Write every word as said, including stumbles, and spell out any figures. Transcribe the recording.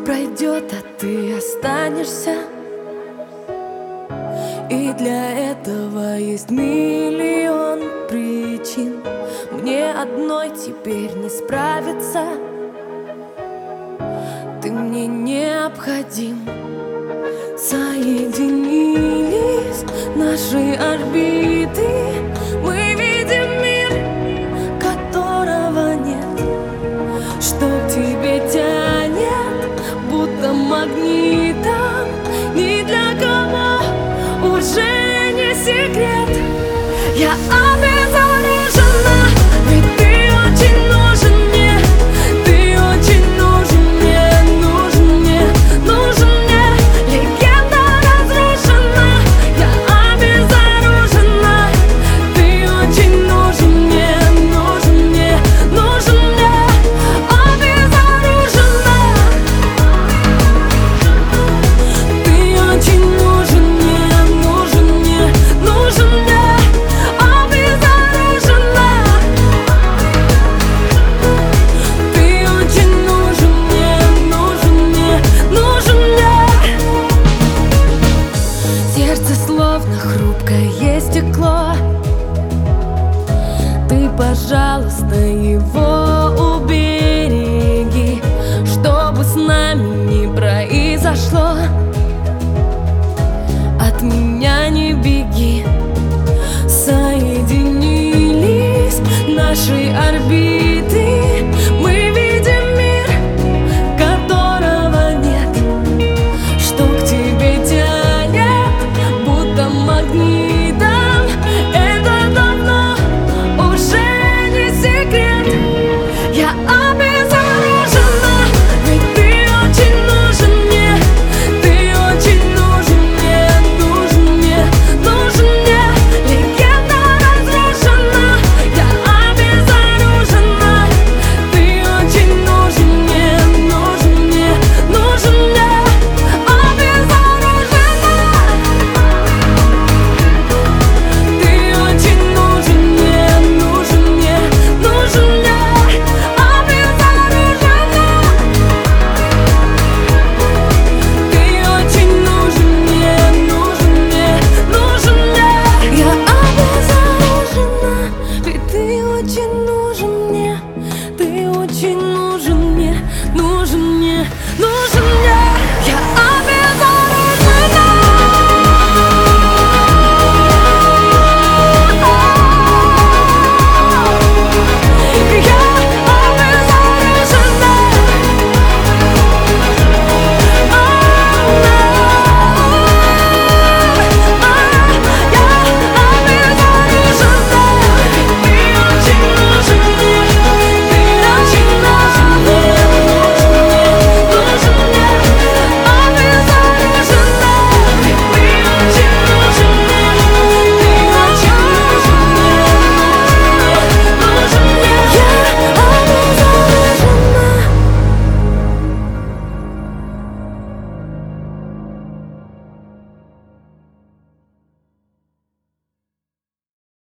пройдет, а ты останешься. И для этого есть миллион причин. Мне одной теперь не справиться. Ты мне необходим. Соединились наши орбиты. Мы видим мир, которого нет. Что к тебе тянет, будто магнитом. Ни для кого уже не секрет. Я обезоружена, ведь ты очень нужен мне. Ты очень нужен мне, нужен мне, нужен мне. Легенда разрушена, я обезоружена. Ты очень нужен мне, нужен мне, нужен мне. Обезоружена. Ты очень нужен мне, нужен мне, нужен мне. Обезоружена. Ты очень нужен мне, нужен мне, нужен мне. Сердце словно хрупкое стекло. Ты, пожалуйста, его убереги, чтобы с нами не произошло. От меня не беги. Соединились наши орбиты.